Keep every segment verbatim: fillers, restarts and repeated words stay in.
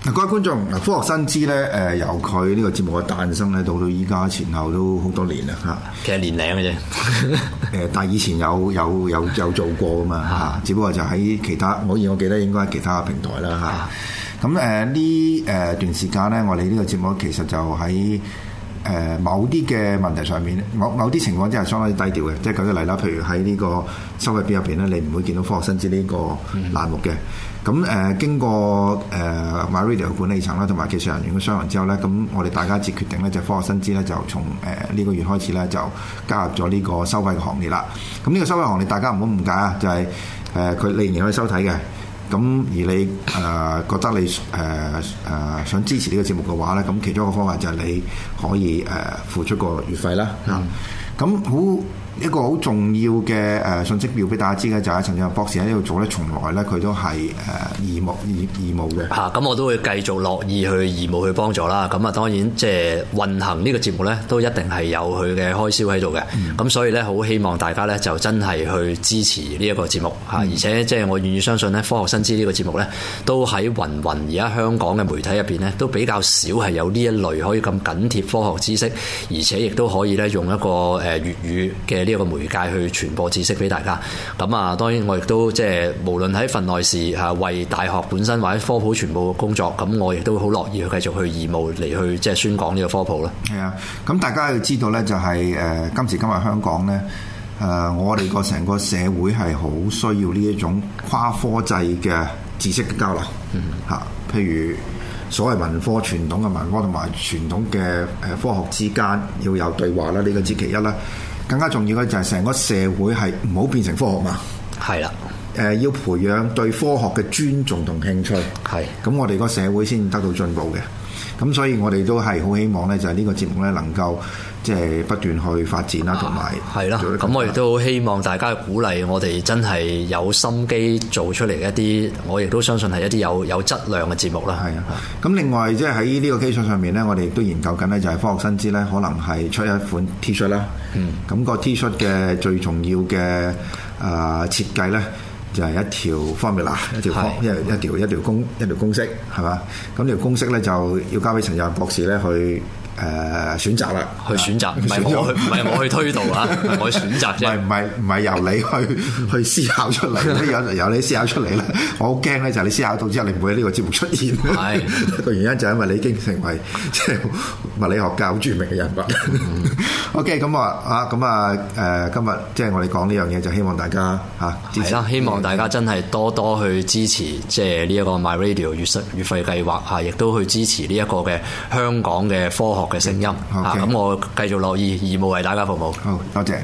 嗱，各位觀眾，嗱，科學新知咧，誒由佢呢個節目嘅誕生咧，到到依家前後都好多年啦嚇。 其實年零嘅啫。 誒，但係以前有有有有做過噶嘛嚇，只不過就喺其他，我而我記得應該係其他嘅平台啦嚇。咁誒呢誒段時間咧，我哋呢個節目其實就喺誒某啲嘅問題上面，某某啲情況真係相當之低調嘅。即係舉個例啦，譬如喺呢個收費表入邊咧，你唔會見到科學新知呢個欄目嘅。咁誒、呃、經過誒 MyRadio 管理層啦，同埋技術人員嘅商量之後咧，咁我哋大家一致決定咧，就科學新知咧就從誒呢、呃這個月開始咧就加入咗呢個收費嘅行列啦。咁呢個收費行列大家唔好誤解啊，就係誒佢你仍然可以收睇嘅。咁而你誒、呃、覺得你誒誒、呃呃、想支持呢個節目嘅話咧，咁其中一個方法就係你可以誒、呃、付出個月費啦。嚇、嗯，咁好。一個好重要嘅誒信息表俾大家知嘅就係陳志宏博士喺呢度做咧，從來咧佢都係誒義務義義務嘅嚇，咁、啊、我都會繼續樂意去義務去幫助啦。咁啊當然即係運行呢個節目咧，都一定係有佢嘅開銷喺度嘅。咁、嗯、所以咧好希望大家咧就真係去支持呢一個節目嚇，嗯、而且即係我願意相信咧，科學新知呢個節目咧都喺芸芸而家香港嘅媒體入邊咧都比較少係有呢一類可以咁緊貼科學知識，而且亦都可以咧用一個誒粵語嘅呢一個媒介去傳播知識俾大家。咁啊當然我亦都即係無論喺份內事嚇為大學本身或者科普傳播工作，咁我亦都好樂意去繼續去義務嚟去即係宣講呢個科普啦。 係啊，咁大家要知道咧就係、是、誒、呃、今時今日香港咧誒、呃、我哋個成個社會係好需要呢一種跨科際嘅知識嘅交流嚇、嗯啊，譬如所謂文科傳統嘅文科同埋傳統嘅誒科學之間要有對話啦，呢、這個之其一啦。更加重要嘅就係成個社會係唔好變成科學嘛，係啦，誒、呃、要培養對科學嘅尊重同興趣，係咁我哋個社會先得到進步嘅。咁所以我哋都係好希望咧，就係呢個節目咧能夠即係不斷去發展啦，同埋係啦。 咁我亦都希望大家鼓勵我哋真係有心機做出嚟一啲，我亦都相信係一啲有有質量嘅節目啦。係啊。咁另外即係喺呢個基礎上面咧，我哋亦都研究緊咧，就係科學新知咧，可能係出一款 T 恤啦。嗯。咁個 T 恤嘅最重要嘅誒、呃、設計咧，就係一條 formula， 一條一一條一條公一條公式係嘛？咁條公式咧就要交俾陳志宏博士咧去誒、呃、選擇啦， 去選擇，唔係我去，唔係我去推導啊，我去選擇啫。 唔係唔係由你去去思考出嚟，由由你思考出嚟咧。我好驚咧，就係你思考到之後，你唔會喺呢個節目出現。係個原因就係因為你已經成為即係物理學界好著名嘅人物。嗯、OK，咁啊啊咁啊誒，今日即係我哋講呢樣嘢，就希望大家嚇係啦， 希望大家真係多多去支持，即係呢一個 My Radio 月息月費計劃嚇，亦都去支持呢一個嘅香港嘅科學嘅聲音啊！咁 Okay. 我繼續樂意義務為大家服務。 好，多謝。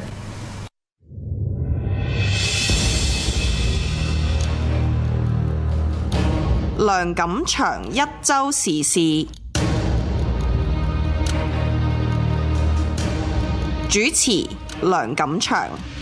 梁錦祥一週時事主持，梁錦祥。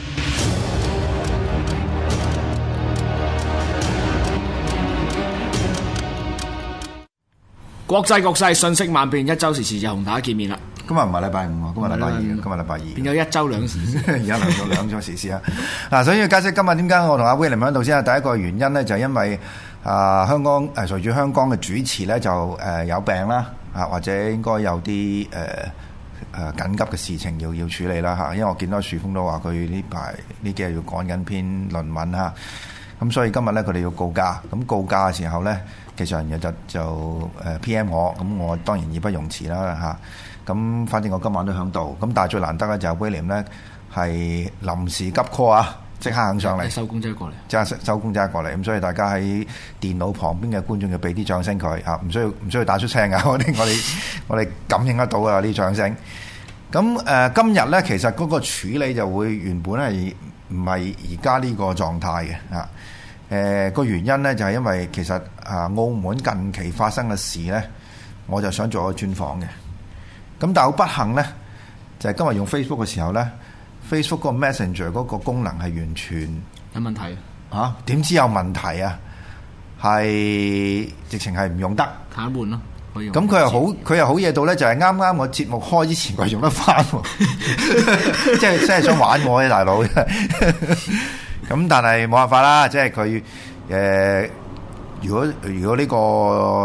國際局勢瞬息萬變，一週時事就同大家見面啦。 今日唔係禮拜五喎，今日禮拜二，今日禮拜二。 變咗一週兩時事， 而家嚟咗兩週時事啊！嗱，首先要解釋今日點解我同阿 William 喺度先啊。第一個原因咧就係因為啊、呃、香港誒隨住香港嘅主持咧就誒、呃、有病啦啊，或者應該有啲誒誒緊急嘅事情要要處理啦嚇。因為我見到樹峰都話佢呢排呢幾日要趕緊篇論文嚇，咁所以今日咧佢哋要告假。咁告假嘅時候咧，技術人員就就誒 P M 我，咁我當然義不容辭啦嚇。咁反正我今晚都響度，咁但係最難得咧就係 William 咧係臨時急 call 啊，即刻肯上嚟， 收工即刻過嚟， 即刻收工即刻過嚟。咁所以大家喺電腦旁邊嘅觀眾要俾啲掌聲佢嚇，唔需要唔需要打出聲㗎，我哋我哋我哋感應得到啊啲掌聲。咁誒、呃、今日咧其實嗰個處理就會原本係唔係而家呢個狀態嘅嚇。誒個、呃、原因咧就係、是、因為其實啊澳門近期發生嘅事咧，我就想做個專訪嘅。咁但係好不幸咧，就係、是、今日用 Facebook 嘅時候咧 ，Facebook 個 Messenger 嗰個功能係完全有問題嚇，點、啊、知有問題啊？係直情係唔用得， 癱瘓咯。 咁佢又好，佢又好嘢到咧，就係啱啱我節目開之前佢用得翻，即係真係想玩我嘅大佬。咁但係冇辦法啦，即係佢誒，如果如果呢個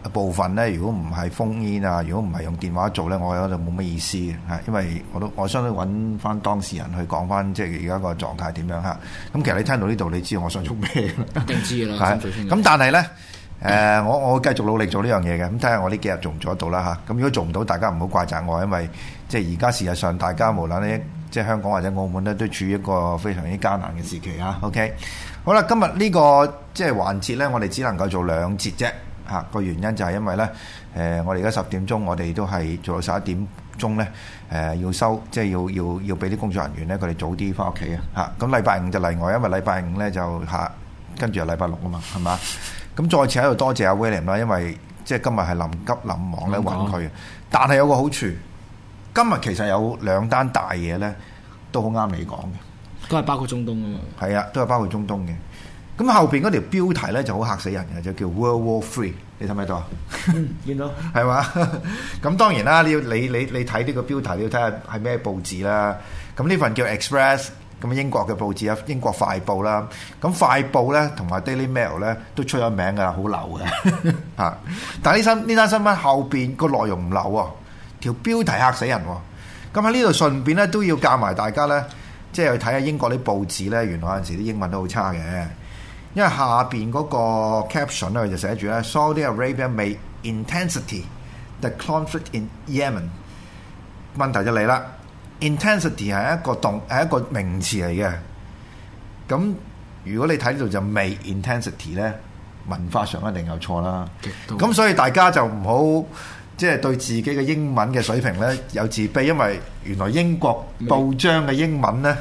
部分咧，如果唔係封煙啊，如果唔係用電話做咧，我覺得就冇乜意思嘅嚇，因為我都我相信揾翻當事人去講翻，即係而家個狀態點樣嚇。咁其實你聽到呢度，你知道我想做咩？ 一定知嘅啦。 咁但係咧，誒、呃、我我會繼續努力做呢樣嘢嘅。咁睇下我呢幾日做唔做得到啦嚇。咁如果做唔到，大家唔好怪責我，因為即係而家事實上大家無論呢，即係香港或者澳門咧，都處於一個非常之艱難嘅時期啊。OK， 好啦，今日呢、這個即係環節咧，我哋只能夠做兩節啫。嚇個原因就係因為咧，誒、呃、我哋而家十點鐘，我哋都係做到十一點鐘咧，誒、呃、要收，即係要要要俾啲工作人員咧，佢哋早啲翻屋企啊！嚇咁禮拜五就例外，因為禮拜五咧就下跟住係禮拜六啊嘛，係嘛？咁再次喺度多謝阿 William 啦，因為即係今日係臨急臨忙咧揾佢，但係有個好處，今日其實有兩單大嘢咧，都好啱你講嘅， 都係包括中東啊嘛。係啊，都係包括中東嘅。咁後邊嗰條標題咧就好嚇死人嘅，就叫 World War Three， 你睇唔睇到啊？ 嗯，見到係嘛？咁當然啦，你要你你你睇呢個標題，你要睇下係咩報紙啦。咁呢份叫 Express， 咁英國嘅報紙啊，英國快報啦。咁快報咧同埋 Daily Mail 咧都出咗名㗎啦，好流嘅嚇。但係呢新呢單新聞後邊個內容唔流喎，條標題嚇死人喎。咁喺呢度順便咧都要教埋大家咧，即係去睇下英國啲報紙咧，原來有陣時啲英文都好差嘅。因為下邊嗰個 caption 咧，佢就寫住咧 Saudi Arabia may intensity the conflict in Yemen。問題就嚟啦 ，intensity 係一個動係一個名詞嚟嘅。咁如果你睇呢度就 may intensity 咧，文化上一定有錯啦。咁所以大家就唔好即係對自己嘅英文嘅水平咧有自卑，因為原來英國報章嘅英文咧，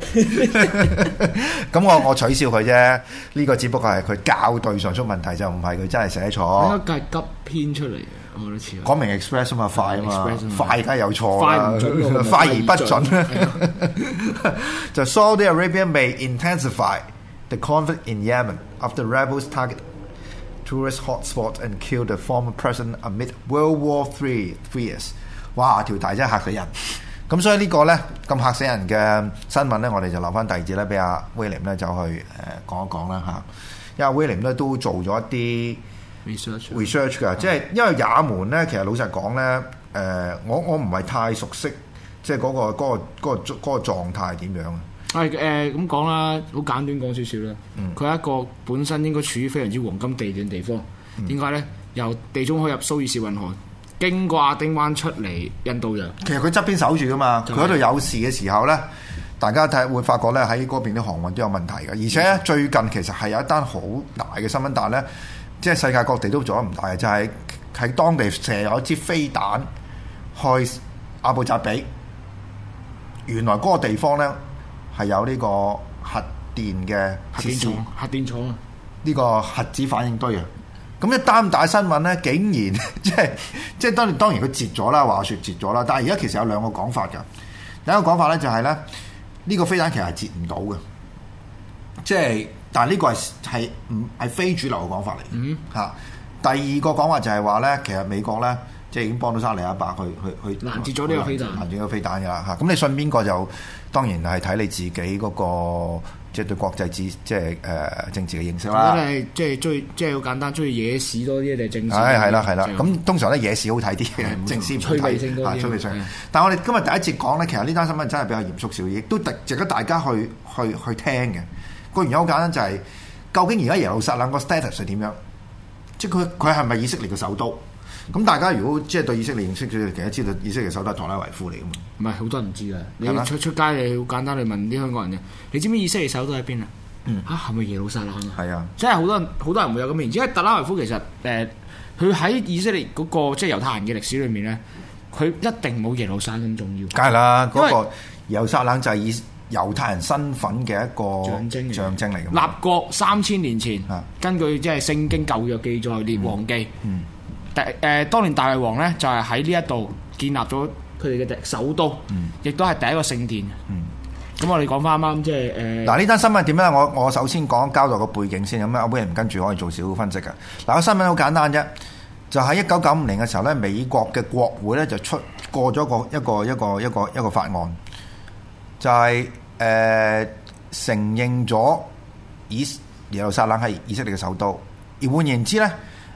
咁我我取笑佢啫。呢、這個只不過係佢校對上出問題，就唔係佢真係寫錯。 應該係急編出嚟嘅，我覺得似。講明 express 啊嘛，快啊嘛，快梗係有錯快唔準， 快而不準。就 Saudi Arabia may intensify the conflict in Yemen after rebels target tourist hotspot and kill the former president amid World War Three fears。哇！條題真係嚇死人。咁所以呢個咧咁嚇死人嘅新聞咧，我哋就留翻第二節咧，俾阿 William 咧就去誒講一講啦嚇。因為 William 咧都做咗一啲 research research 㗎，即係因為也門咧，其實老實講咧，誒我我唔係太熟悉，即係嗰個嗰個嗰個嗰個狀態點樣啊？ 係誒咁講啦，好簡短講少少啦。佢係、嗯、一個本身應該處於非常之黃金地段地方。點解咧？由地中海入蘇伊士運河，經過亞丁灣出嚟印度洋。其實佢側邊守住噶嘛，佢喺度有事嘅時候咧，大家睇會發覺咧喺嗰邊啲航運都有問題嘅。而且呢最近其實係有一單好大嘅新聞，但係咧即係世界各地都做得唔大嘅，就係、是、喺當地射有一支飛彈去阿布扎比。原來嗰個地方咧係有呢個核電嘅核電廠，核電廠啊！ 呢個核子反應堆啊！咁一單大新聞咧，竟然即係即係當然當然佢截咗啦，話説截咗啦。但係而家其實有兩個講法㗎。第一個講法咧就係、是、咧，呢、這個飛彈其實係截唔到嘅，即係但係呢個係係唔係非主流嘅講法嚟。嗯嚇。第二個講法就係話咧，其實美國咧即係已經幫到沙利阿伯去去去攔截咗呢個飛彈，攔截咗飛彈㗎啦嚇。咁你信邊個就當然係睇你自己嗰、那個。即係對國際治即係誒、呃、政治嘅認識啦。咁係即係中意即係好簡單，中意野史多啲定係政治？係係啦係啦。咁通常咧野史好睇啲嘅，政史唔好睇。趣味性多啲。趣味性。但係我哋今日第一節講咧，其實呢單新聞真係比較嚴肅少少，亦都值得大家去去去聽嘅。個原因好簡單，就係、是、究竟而家耶路撒冷個 status 係點樣？即係佢佢係咪以色列嘅首都？咁大家如果即係對以色列認識咗，其實知道以色列首都係特拉維夫嚟噶嘛？唔係好多人唔知㗎。你出出街你好簡單，你問啲香港人嘅，你知唔知以色列首都喺邊啊？嗯，嚇係咪耶路撒冷啊？係啊，即係好多人好多人會有咁嘅認知。因為特拉維夫其實誒，佢、呃、喺以色列嗰、那個即係猶太人嘅歷史裏面咧，佢一定冇耶路撒冷咁重要。梗係啦，嗰、那個耶路撒冷就係以猶太人身份嘅一個象徵象徵嚟嘅。立國三千年前，啊、根據即係聖經舊約記載列王記。嗯。嗯誒誒、呃，當年大衛王咧就係喺呢一度建立咗佢哋嘅首都，亦都係第一個聖殿。咁、嗯、我哋講翻啱啱即係誒。嗱呢單新聞點咧？我我首先講交代個背景先，咁阿 William 跟住可以做少少分析嘅。嗱個新聞好簡單啫，就喺一九九五年嘅時候咧，美國嘅國會咧就出過咗個一個一個一個一個法案，就係、是、誒、呃、承認咗以耶路撒冷係以色列嘅首都，而換言之咧。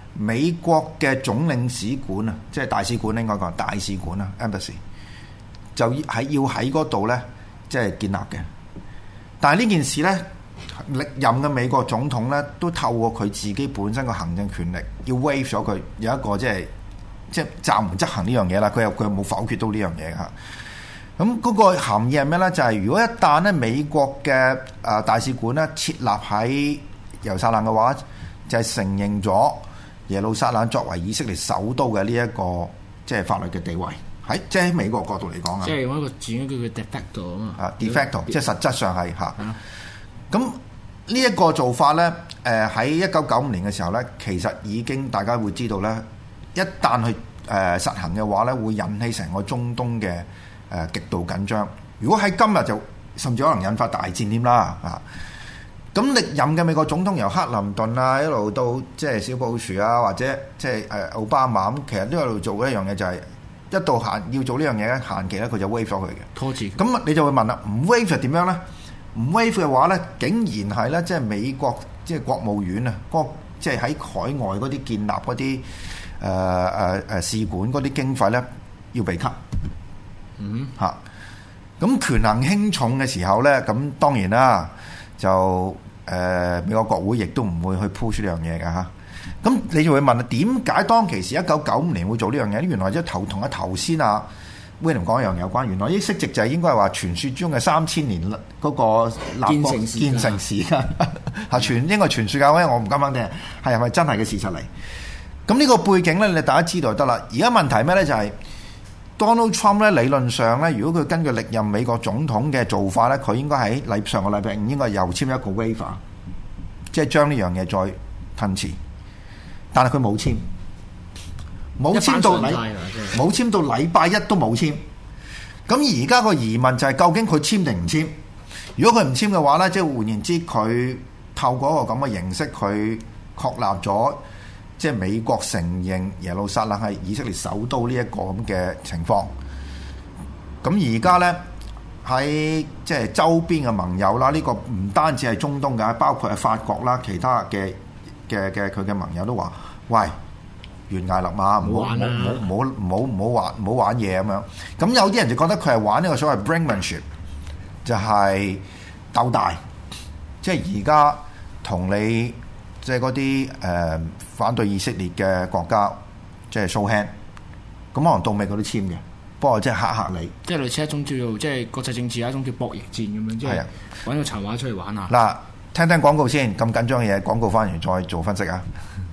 美國嘅總領事館啊，即係大使館應該講大使館啊 ，embassy 就喺要喺嗰度咧，即係建立嘅。但係呢件事咧，歷任嘅美國總統咧都透過佢自己本身嘅行政權力，要 waive 咗佢有一個即係即係暫緩執行呢樣嘢啦。佢又佢又冇否決到呢樣嘢嚇。咁嗰個含義係咩咧？就係、是、如果一旦咧美國嘅誒大使館咧設立喺耶路撒冷嘅話，就係、是、承認咗耶路撒冷作為以色列首都嘅呢一個即係法律嘅地位。喺即係喺美國角度嚟講啊， 即係用一個字叫叫 de facto 啊嘛。啊 de facto 即係實質上係嚇。咁呢一個做法咧，誒喺一九九五年嘅時候咧，其實已經大家會知道咧，一旦去誒、呃、實行嘅話咧，會引起成個中東嘅誒、呃、極度緊張。如果喺今日就甚至可能引發大戰添啦啊！咁歷任嘅美國總統由克林頓啊一路到即係小布殊啊，或者即係誒奧巴馬咁，其實都喺度做一樣嘢，就係一到限要做呢樣嘢咧，限期咧佢就 waive 咗佢嘅拖字。 咁你就會問啦，唔 waive 係點樣咧？唔 waive 嘅話咧，竟然係咧，即係美國即係國務院啊，嗰即係喺海外嗰啲建立嗰啲誒誒誒使館嗰啲經費咧，要被 cut。嗯嚇，咁權衡輕重嘅時候咧，咁當然啦，就誒、呃、美國國會亦都唔會去 push 呢樣嘢嘅嚇。咁你就會問啦，點解當其時一九九五年會做呢樣嘢？原來即係頭同一頭先啊。William 講一樣有關，原來呢息值就係應該係話傳説中嘅三千年嗰個立國建成時間嚇，傳應該傳説㗎，因為我唔敢肯定係係咪真係嘅事實嚟。咁呢個背景咧，你大家知道就得啦。而家問題咩咧？就係、是、Donald Trump 咧，理論上咧，如果佢根據歷任美國總統嘅做法咧，佢應該喺禮上個禮拜五應該又簽一個 waiver，即係將呢樣嘢再吞遲，但係佢冇簽。冇簽到禮，冇簽到禮拜一都冇簽。咁而家個疑問就係究竟佢簽定唔簽？如果佢唔簽嘅話咧，即係換言之，佢透過一個咁嘅形式，佢確立咗即係美國承認耶路撒冷係以色列首都呢一個咁嘅情況。咁而家咧喺即係周邊嘅盟友啦，呢個唔單止係中東嘅，包括係法國啦，其他嘅嘅嘅佢嘅盟友都話：喂！懸崖勒馬，唔好唔好唔好唔好唔好玩唔好玩嘢咁樣。咁有啲人就覺得佢係玩呢個所謂 brinkmanship，就係鬥大，即係而家同你即係嗰啲誒反對以色列嘅國家，即係 show hand。咁可能到尾佢都簽嘅，不過即係嚇嚇你。即係類似一種叫做即係國際政治一種叫博弈戰咁樣，即係揾個籌碼出嚟玩下。嗱，聽聽廣告先，咁緊張嘅嘢，廣告翻完再做分析啊！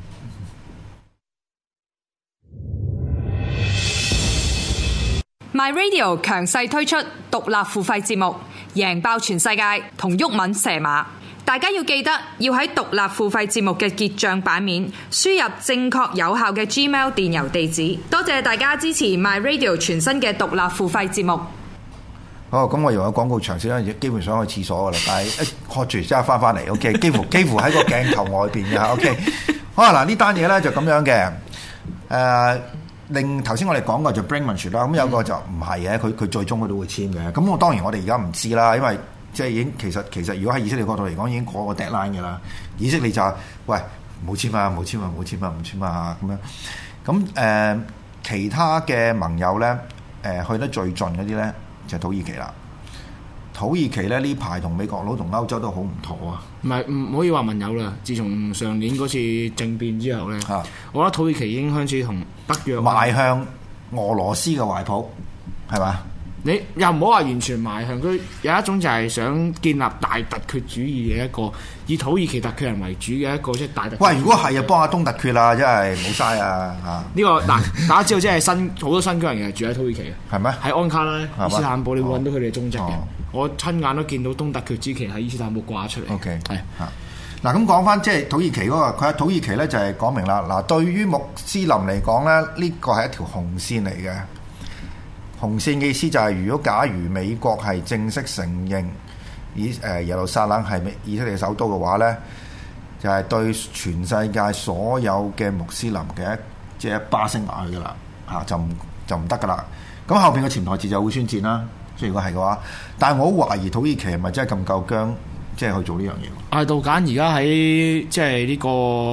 My Radio 強勢推出獨立付費節目，贏爆全世界同毓民蛇馬。大家要記得要喺獨立付費節目嘅結帳版面輸入正確有效嘅 Gmail 電郵地址。多謝大家支持 My Radio 全新嘅獨立付費節目。 好，咁我用個廣告長先啦，基本上去廁所噶啦，但係一喝住即刻翻翻嚟 ，OK， 幾乎幾乎喺個鏡頭外邊嘅 OK。好啊，嗱呢單嘢咧就咁樣嘅，誒、呃。另頭先我哋講過就 brinkmanship 啦，咁有個就唔係嘅，佢佢最終佢都會簽嘅。咁我當然我哋而家唔知啦，因為即係已經其實其實如果喺以色列角度嚟講已經過個 deadline 嘅啦。以色列就喂冇簽啊冇簽啊冇簽啊唔簽啊咁樣。咁誒、呃、其他嘅盟友咧誒、呃、去得最盡嗰啲咧就係、土耳其啦。土耳其咧呢排同美國佬同歐洲都好唔妥啊！唔係唔可以話盟友啦。自從上年嗰次政變之後咧，啊、我覺得土耳其已經開始同北約邁向俄羅斯嘅懷抱，係嘛？你又唔好話完全邁向，佢有一種就係想建立大突厥主義嘅一個以土耳其突厥人為主嘅一個即係大突厥。喂，如果係啊，幫下東突厥啦，真係冇嘥啊！嚇、這、呢個嗱，大家知道即係新好多新疆人其實住喺土耳其嘅，係咩？喺安卡拉、伊斯坦布，你會揾到佢哋嘅蹤跡嘅。哦、我親眼都見到東突厥之旗喺伊斯坦布掛出嚟。OK， 係嚇。嗱咁講翻即係土耳其嗰、那個，佢喺土耳其咧就係講明啦。嗱，對於穆斯林嚟講咧，呢個係一條紅線嚟嘅。紅線嘅意思就係、是，如果假如美國係正式承認以誒耶路撒冷係以色列首都嘅話咧，就係、是、對全世界所有嘅穆斯林嘅一即係一巴聲埋去噶啦，嚇就唔就唔得噶啦。咁後邊嘅潛台詞就會宣戰啦。所以如果係嘅話，但係我好懷疑土耳其係咪真係咁夠薑，即係去做呢樣嘢？艾杜簡而家喺即係呢個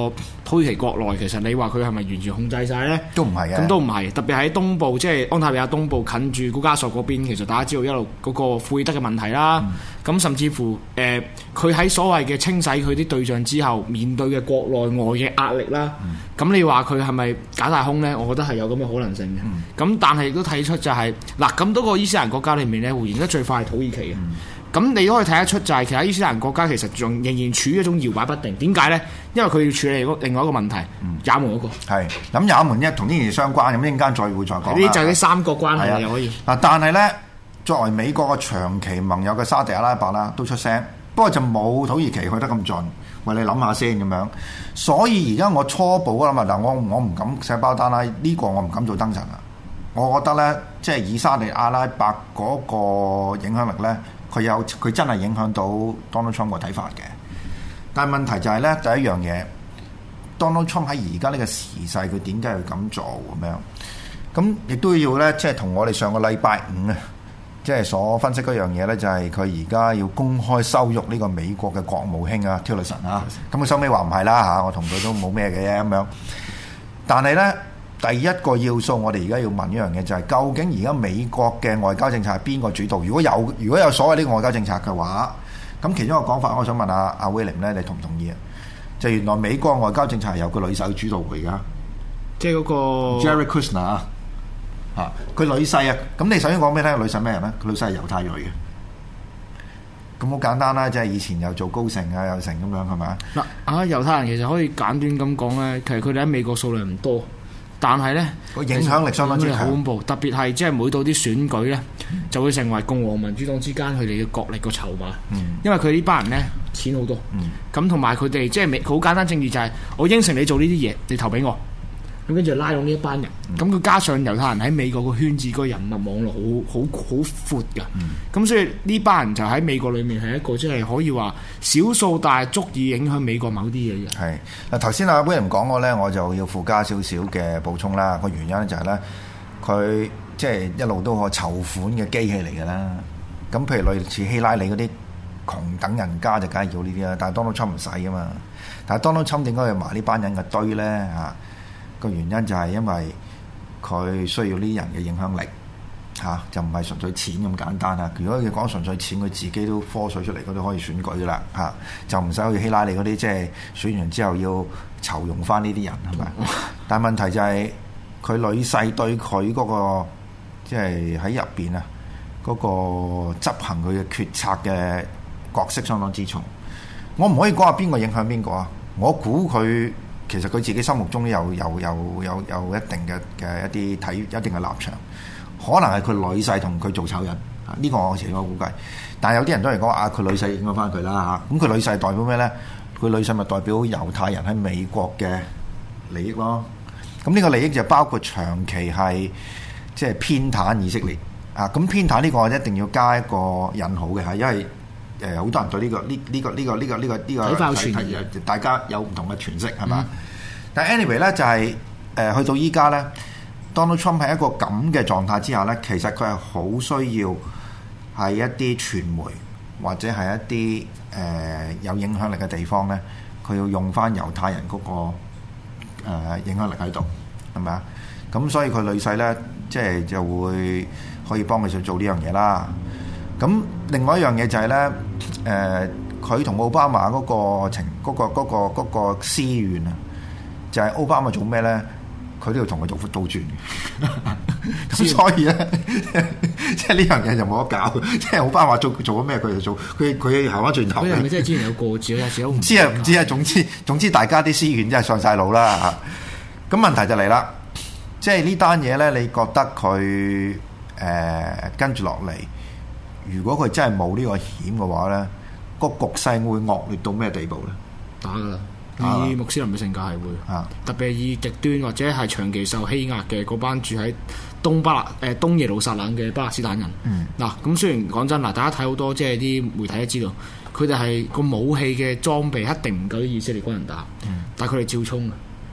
土耳其國內其實你話佢係咪完全控制晒呢？ 都唔係嘅。 咁都唔係，特別喺東部，即係安塔利亞東部近住高加索嗰邊，其實大家知道一路嗰個庫爾德嘅問題啦。咁、嗯、甚至乎誒，佢、呃、喺所謂嘅清洗佢啲對象之後，面對嘅國內外嘅壓力啦。咁、嗯、你話佢係咪假大空呢？我覺得係有咁嘅可能性嘅。咁、嗯、但係亦都睇出就係、是、嗱，咁多個伊斯蘭國家裏面呢，回應得最快係土耳其嘅。嗯咁你都可以睇得出，就係其他伊斯蘭國家其實仲仍然處於一種搖擺不定。點解呢？因為佢要處理另外一個問題，也門嗰個。係咁，也門一同呢件事相關，咁一陣間再會再講。 呢啲就係啲三角關係又可以。 嗱，但係呢，作為美國嘅長期盟友嘅沙特阿拉伯啦，都出聲，不過就冇土耳其去得咁盡。喂，你諗下先咁樣。所以而家我初步啊嘛，嗱，我我唔敢寫包單啦，呢、呢個我唔敢做燈神啊。我覺得呢，即係以沙特阿拉伯嗰個影響力呢。佢有佢真係影響到 Donald Trump 個睇法嘅，但係問題就係咧，第一樣嘢 Donald Trump 喺而家呢個時勢，佢點解要咁做咁樣？咁亦都要咧，即係同我哋上個禮拜五啊，即係所分析嗰樣嘢咧，就係佢而家要公開羞辱呢個美國嘅國務卿啊 Tillerson 啊，咁佢收尾話唔係啦嚇，我同佢都冇咩嘅咁樣。但係咧，第一個要素，我哋而家要問一樣嘢，就係究竟而家美國嘅外交政策係邊個主導？如果有如果有所謂呢個外交政策嘅話，咁其中一個講法，我想問下阿 William 咧，你同唔同意啊？就原來美國外交政策係由個女婿主導嘅，而家即係嗰個 Jared Kushner 啊，嚇佢女婿啊。咁你首先講俾你聽，女婿咩人咧？佢女婿係猶太裔嘅。咁好簡單啦，即係以前又做高盛啊，又成咁樣係咪？嗱啊，猶太人其實可以簡短咁講咧，其實佢哋喺美國數量唔多。但係咧， 個影響力相當之強， 好恐怖。特別係即係每到啲選舉咧，嗯、就會成為共和民主黨之間佢哋嘅角力個籌碼。嗯、因為佢呢班人咧錢好多，咁同埋佢哋即係好簡單政治就係、是、我應承你做呢啲嘢，你投俾我。咁跟住拉攏呢一班人，咁佢、嗯、加上猶太人喺美國個圈子個人脈網絡好好好闊㗎，咁、嗯、所以呢班人就喺美國裏面係一個即係可以話少數，但係足以影響美國某啲嘢嘅。係嗱，頭先阿 William 講過咧，我就要附加少少嘅補充啦。個原因咧就係咧，佢即係一路都係籌款嘅機器嚟㗎啦。咁譬如類似希拉里嗰啲窮等人家就梗係要呢啲啦，但係 Donald Trump 唔使㗎嘛。但係 Donald Trump 點解要埋呢班人嘅堆咧？嚇？個原因就係因為佢需要呢啲人嘅影響力嚇、啊，就唔係純粹錢咁簡單啊！如果佢講純粹錢，佢自己都科水出嚟，嗰啲可以選舉噶啦嚇，就唔使好似希拉里嗰啲，即係選完之後要籌用翻呢啲人係咪？但係問題就係、是、佢女婿對佢嗰、那個即係喺入邊啊嗰個執行佢嘅決策嘅角色相當之重。我唔可以講下邊個影響邊個啊！我估佢。其實佢自己心目中都有有有有有一定嘅嘅一啲睇一定嘅立場，可能係佢女婿同佢做醜人，呢、這個我自己我估計。但係有啲人都係講啊，佢女婿影響翻佢啦嚇。咁佢女婿代表咩咧？佢女婿咪代表猶太人喺美國嘅利益咯。咁呢個利益就包括長期係即係偏袒以色列啊。咁偏袒呢個一定要加一個引號嘅嚇，因為。誒好多人對呢、這個呢呢、這個呢、這個呢、這個呢、這個呢、這個大家有唔同嘅詮釋係嘛？嗯、但係 anyway 咧就係、是、誒、呃、去到依家咧 Donald Trump 喺一個咁嘅狀態之下咧，其實佢係好需要係一啲傳媒或者係一啲誒、呃、有影響力嘅地方咧，佢要用翻猶太人嗰、那個、呃、影響力喺度係咪啊？咁所以佢女婿咧即係就會可以幫佢去做呢樣嘢啦。咁另外一樣嘢就係、是、咧，誒佢同奧巴馬嗰個情嗰、那個嗰、那個嗰、那個私怨啊，就係、是、奧巴馬做咩咧？佢都要同佢做倒轉，咁所以咧，即係呢樣嘢就冇得搞。即係奧巴馬做做咗咩，佢就做，佢佢行翻轉頭。 佢係咪即係之前有過節有時候唔知啊？唔知啊？總之總之，大家啲私怨真係上晒腦啦嚇。咁問題就嚟啦，即係呢單嘢咧，你覺得佢誒、呃、跟住落嚟？如果佢真係冇呢個險嘅話咧，個局勢會惡劣到咩地步咧？ 打噶啦，以穆斯林嘅性格係會，啊、特別係以極端或者係長期受欺壓嘅嗰班住喺東巴勒誒東耶路撒冷嘅巴勒斯坦人。嗱、嗯，咁雖然講真嗱，大家睇好多即係啲媒體都知道，佢哋係個武器嘅裝備一定唔夠啲以色列軍人打，嗯、但係佢哋照衝啊！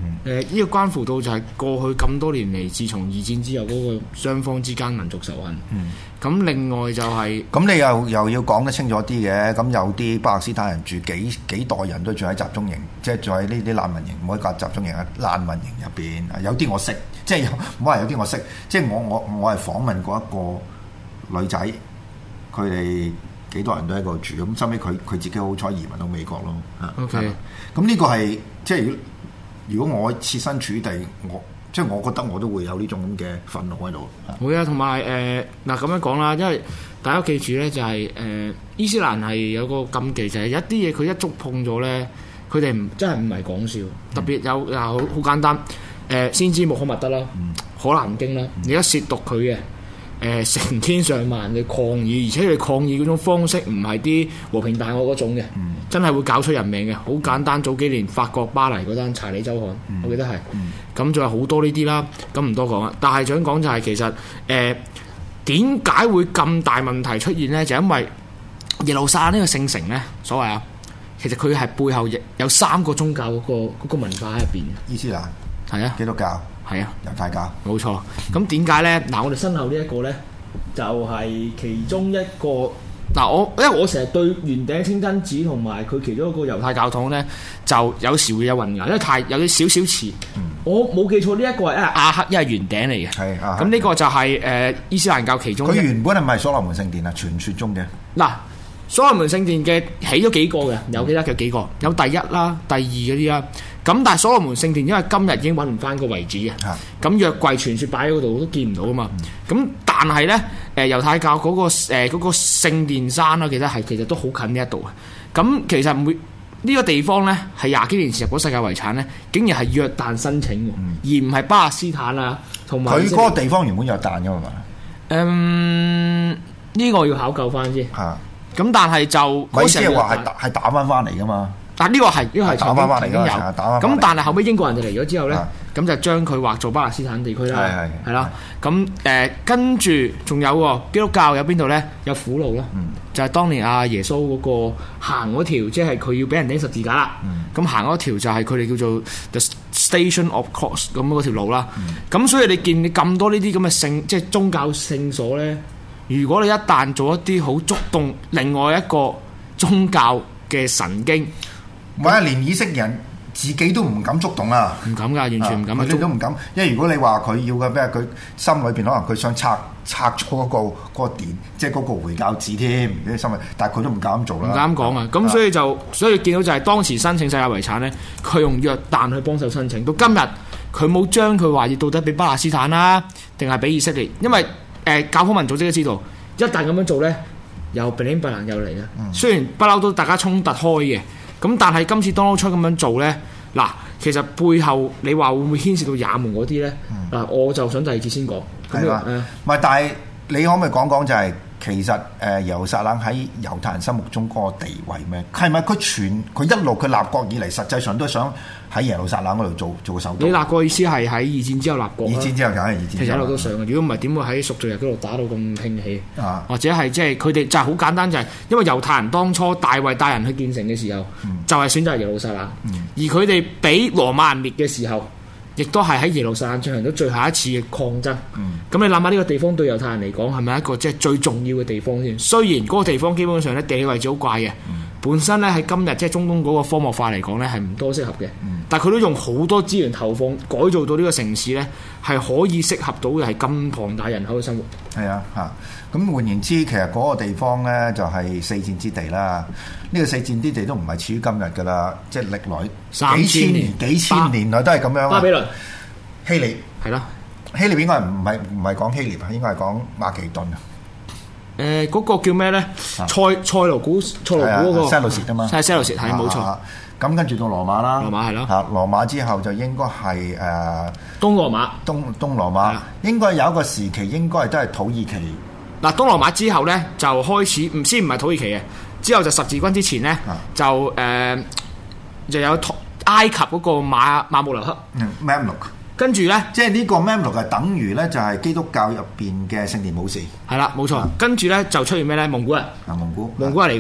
誒呢、這個關乎到就係過去咁多年嚟，自從二戰之後嗰個雙方之間民族仇恨。咁、嗯、另外就係、是、 咁你又又要講得清楚啲嘅。咁有啲巴勒斯坦人住幾幾代人都住喺集中營，即係住喺呢啲難民營，唔可以講集中營啊，難民營入邊。有啲我識，即係唔好話有啲我識，即係我我我係訪問過一個女仔，佢哋幾代人都喺度住，咁收尾佢佢自己好彩移民到美國咯。 OK， 咁呢個係即係如果我設身處地，我即係我覺得我都會有呢種咁嘅憤怒喺度。 會啊，同埋誒嗱咁樣講啦，因為大家記住咧，就係、是、誒、呃、伊斯蘭係有個禁忌，就係、是、一啲嘢佢一觸碰咗咧，佢哋唔真係唔係講笑，嗯、特別有又好好簡單誒、呃，先知穆罕默德啦，嗯、可蘭經啦，你一褻瀆佢嘅。誒、呃、成千上萬嘅抗議，而且佢哋抗議嗰種方式唔係啲和平大愛嗰種嘅，嗯、真係會搞出人命嘅。好簡單，早幾年法國巴黎嗰單查理周刊，嗯、我記得係，咁仲有好多呢啲啦，咁唔多講啦。但係想講就係其實誒點解會咁大問題出現呢？就因為耶路撒冷呢個聖城呢，所謂啊，其實佢係背後有三個宗教嗰、嗰個嗰個文化喺入邊。伊斯蘭係啊，基督教。係啊，猶太教冇錯。咁點解咧？嗱，我哋身後呢一個咧，就係、是、其中一個。嗱，我因為我成日對圓頂清真寺同埋佢其中一個猶太教堂咧，就有時會有混淆，因為太有啲少少似。嗯、我冇記錯，呢一個係一係亞克，一係圓頂嚟嘅。係啊。咁呢個就係、是、誒、呃、伊斯蘭教其中。佢原本係咪所羅門聖殿啊？傳説中嘅。嗱，所羅門聖殿嘅起咗幾個嘅，有記得有幾個，有第一啦、第二嗰啲啦。咁但係所羅門聖殿因為今日已經揾唔翻個位置嘅，咁約櫃傳説擺喺嗰度都見唔到啊嘛。咁、嗯、但係咧，誒猶太教嗰、嗰個誒嗰、呃嗰個聖殿山啦，記得係其實都好近呢一度嘅。咁其實每呢、呢個地方咧係廿幾年前入咗世界遺產咧，竟然係約旦申請喎，嗯、而唔係巴勒斯坦啊。同埋佢嗰個地方原本約旦㗎嘛？嗯，呢、呢個要考究翻先。嚇、啊，咁但係就嗰時係話係打係打翻翻嚟㗎嘛。但呢個係呢個係打翻翻嚟嘅，咁但係後尾英國人就嚟咗之後咧，咁就將佢劃做巴勒斯坦地區啦，係啦。咁誒跟住仲有喎，基督教有邊度咧？有苦路啦，就係當年阿耶穌嗰個行嗰條，即係佢要俾人釘十字架啦。咁行嗰條就係佢哋叫做 The Station of Cross 咁嗰條路啦。咁所以你見咁多呢啲咁嘅聖，即係宗教聖所咧，如果你一旦做一啲好觸動另外一個宗教嘅神經，唔係，連以色列人自己都唔敢觸動啊！唔敢㗎，完全唔敢。佢哋、啊、都唔敢，因為如果你話佢要嘅咩，佢心裏邊可能佢想拆拆咗嗰、嗰個嗰、嗰個殿，即係嗰個回教寺添。啲心裏，但係佢都唔敢做啦。唔敢講啊！咁所以就所以見到就係當時申請世界遺產咧，佢用約旦去幫手申請。到今日佢冇將佢話要到底俾巴勒斯坦啦，定係俾以色列？因為誒、呃、教科文組織都知道，一旦咁樣做咧，又並拎不能又嚟啦。嗯、雖然不嬲都大家衝突開嘅。咁但係今次 Donald Trump 咁樣做咧，嗱，其實背後你話會唔會牽涉到也門嗰啲咧？嗱、嗯，我就想第二節先講。係嘛？唔係，但係你可唔可以講講就係、是、其實誒耶路撒冷喺猶太人心目中嗰個地位咩？係咪佢全佢一路佢立國以嚟，實際上都想喺耶路撒冷嗰度做做個首都？你立國意思係喺二戰之後立國？二戰之後梗係二戰。其實一路都想嘅，如果唔係點會喺贖罪日嗰度打到咁興起？啊、或者係即係佢哋就係好簡單，就係因為猶太人當初大衛帶人去建城嘅時候，嗯、就係選擇耶路撒冷，嗯、而佢哋俾羅馬人滅嘅時候，亦都係喺耶路撒冷進行咗最後一次嘅抗爭。咁、嗯、你諗下呢個地方對猶太人嚟講係咪一個即係最重要嘅地方先？雖然嗰個地方基本上咧地理位置好怪嘅，嗯、本身咧喺今日即係中東嗰個荒漠化嚟講咧係唔多適合嘅。嗯、但係佢都用好多資源投放改造到呢個城市咧係可以適合到嘅係咁龐大人口嘅生活。係啊，嚇！咁換言之，其實嗰個地方咧就係四戰之地啦。呢、這個四戰之地都唔係始於今日㗎啦，即係歷來幾千年、幾千年來都係咁樣。巴比倫、希臘係咯，希臘應該係唔係唔係講希臘啊？應該係講馬其頓啊。誒、呃，嗰、那個叫咩咧？塞塞羅古塞羅古嗰個塞路士啊嘛，係塞路士係冇錯。咁跟住到羅馬啦，羅馬係咯，嚇羅馬之後就應該係誒、呃、東羅馬，東東羅馬的應該有一個時期，應該都係土耳其。嗱，東羅馬之後咧就開始唔先唔係土耳其嘅，之後就十字軍之前咧的就誒、呃、就有埃及嗰個馬馬穆留克，嗯 Mamluk，跟住咧即係呢個 Mamluk 係等於咧就係基督教入邊嘅聖殿武士，係啦冇錯。的跟住咧就出現咩咧？蒙古人啊，蒙古蒙古人嚟過嘅。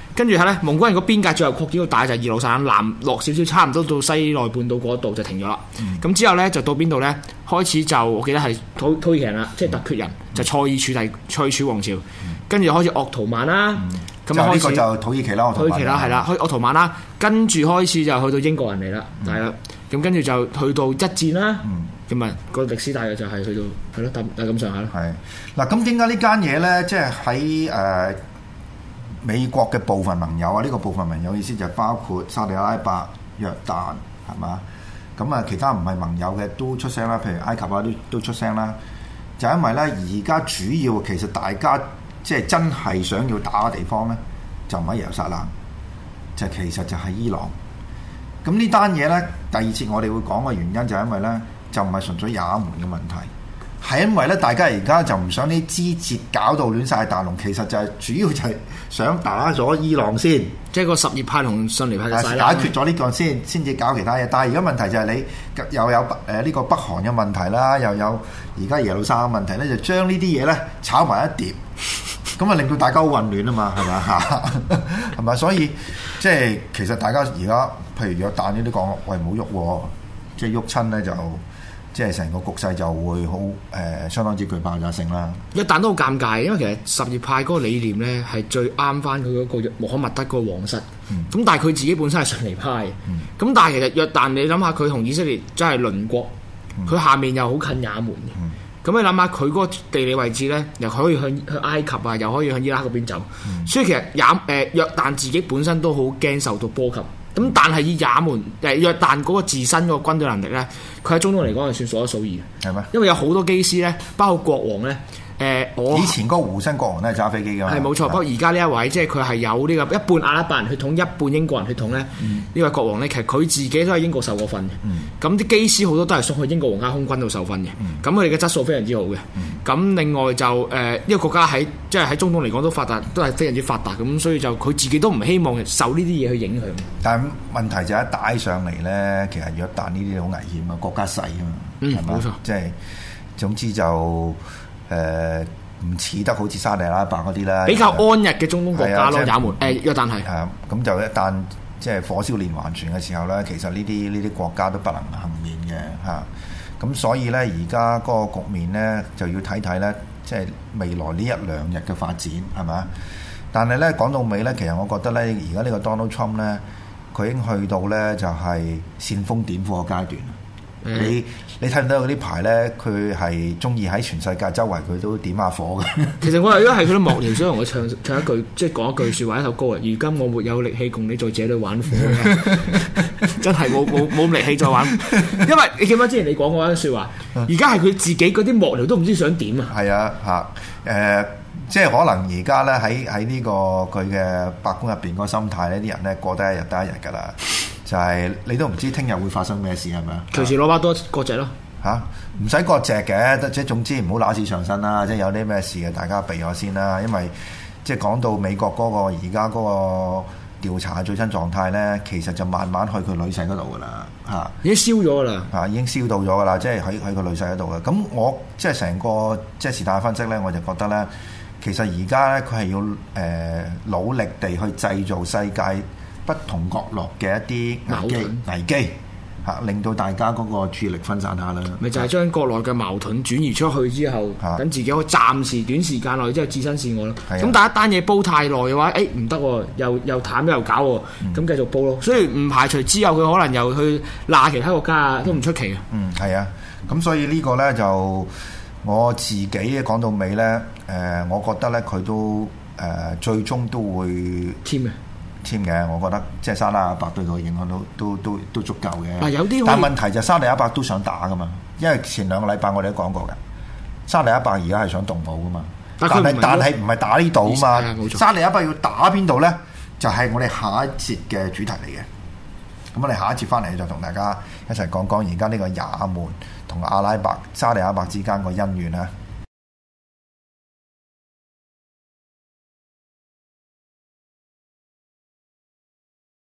跟住係咧，蒙古人個邊界最後擴展到大就係耶路撒冷南落少少，差唔多到西奈半島嗰度就停咗啦。咁、嗯、之後咧就到邊度咧？開始就我記得係土土耳其人啦，即係突厥人，嗯、就塞爾柱第塞爾柱王朝，跟住開始鄂圖曼啦。咁就呢個就土耳其啦， 土耳其啦，係啦，去鄂圖曼啦，跟住開始就去到英國人嚟啦，係啦、嗯。咁跟住就去到一戰啦。咁啊、嗯，個歷史大約就係去到係咯，大係咁上下咯。係嗱，咁點解呢間嘢咧？即係喺誒美國嘅部分盟友啊，呢、這個部分盟友意思就包括沙地阿拉伯、約旦係嘛？咁啊，其他唔係盟友嘅都出聲啦，譬如埃及啊都都出聲啦。就因為咧，而家主要其實大家即係真係想要打嘅地方咧，就唔係耶路撒冷，就其實就係伊朗。咁呢單嘢咧，第二次我哋會講嘅原因就係因為咧，就唔係純粹也門嘅問題，係因為咧大家而家就唔想啲枝節搞到亂晒大龍，其實就係主要就係想打咗伊朗先， 即係個什葉派同遜尼派嘅勢力解決咗呢個先，先至搞其他嘢。但係而家問題就係你又有誒呢、呃這個北韓嘅問題啦，又有而家耶路撒冷問題咧，就將呢啲嘢咧炒埋一碟，咁啊令到大家好混亂啊嘛，係咪嚇？係咪？所以即係其實大家而家譬如約旦呢啲講，喂唔好喐，即係喐親咧就。即係成個局勢就會好誒、呃，相當之具爆炸性啦。 約旦都好尷尬，因為其實什葉派嗰個理念咧係最啱翻佢嗰個穆罕默德嗰個皇室。咁、嗯、但係佢自己本身係遜尼派。咁、嗯、但係其實約旦你諗下，佢同以色列真係鄰國，佢、嗯、下面又好近也門嘅。咁、嗯、你諗下佢嗰個地理位置咧，又可以向去埃及啊，又可以向伊拉克嗰邊走。嗯、所以其實也誒、呃、約旦自己本身都好驚受到波及。咁但係以也門誒約旦嗰個自身嗰個軍隊能力咧，佢喺中東嚟講係算數一數二嘅，係咩嗎？因為有好多機師咧，包括國王咧，誒、呃、我以前嗰個胡新國王咧揸飛機㗎嘛， 係冇錯。不過而家呢一位即係佢係有呢個一半阿拉伯人血統，一半英國人血統咧。呢、嗯、位國王咧，其實佢自己都係英國受過訓嘅。咁啲、嗯、機師好多都係送去英國皇家空軍度受訓嘅。咁佢哋嘅質素非常之好嘅。咁、嗯、另外就誒呢、呃這個國家喺即係喺中東嚟講都發達，都係非常之發達。咁所以就佢自己都唔希望受呢啲嘢去影響。但係問題就一帶上嚟咧，其實約旦呢啲好危險啊，國家細啊嘛， 嗯，冇錯， 即係總之就誒唔似得好似沙地阿拉伯嗰啲啦， 比較安逸嘅中東國家咯，也門誒約旦係係咁就一旦即係火燒連環船嘅時候咧，其實呢啲呢啲國家都不能幸免嘅嚇。咁所以咧，而家嗰個局面咧就要睇睇咧，即係未來呢一兩日嘅發展係咪？但係咧講到尾咧，其實我覺得咧，而家呢個 Donald Trump 咧，佢已經去到咧就係煽風點火嘅階段。嗯、你你睇唔到嗰啲牌咧，佢係中意喺全世界周圍佢都點下火嘅。 其實我係因為係佢啲幕僚想同佢唱唱一句，即係講一句説話一首歌啊！如今我沒有力氣共你在這裏玩火真係冇冇冇力氣再玩。因為你記唔記得之前你講過一句説話？而家係佢自己嗰啲幕僚都唔知想點啊！係啊嚇誒，即係可能而家咧喺喺呢個佢嘅白宮入邊個心態咧，啲人咧過得一日得一日㗎啦。就係你都唔知聽日會發生咩事係咪啊？ 隨時攞把刀割席咯嚇，唔使割席嘅，即係總之唔好揦屎上身啦。即係有啲咩事嘅，大家避咗先啦。因為即係講到美國嗰個而家嗰個調查最新狀態咧，其實就慢慢去佢女婿嗰度噶啦嚇， 已經燒咗噶啦嚇，已經燒到咗噶啦，即係喺喺佢女婿嗰度嘅。咁我即係成個即係時態分析咧，我就覺得咧，其實而家咧佢係要誒、呃、努力地去製造世界不同角落嘅一啲危機危機嚇，令到大家嗰個注意力分散下啦。 咪就係將國內嘅矛盾轉移出去之後，等的自己可以暫時短時間內即係置身事外咯。咁的但係一單嘢煲太耐嘅話，誒唔得喎，又又淡又搞喎，咁、嗯、繼續煲咯。所以唔排除之後佢可能又去鬧其他國家啊，都唔出奇嘅。 嗯，係啊。咁所以個呢個咧就我自己講到尾咧，誒、呃，我覺得咧佢都誒、呃、最終都會添嘅。 簽嘅，我覺得即係沙地阿拉伯對佢影響都都都都足夠嘅。 啊，有啲但係問題就係沙地阿拉伯都想打噶嘛，因為前兩個禮拜我哋都講過嘅，沙地阿拉伯而家係想動武噶嘛。但係但係唔係打呢度啊嘛，沙地阿拉伯要打邊度咧？就係、是、我哋下一節嘅主題嚟嘅。咁我哋下一節翻嚟就同大家一齊講講而家呢個也門同阿拉伯、沙地阿拉伯之間個恩怨啊。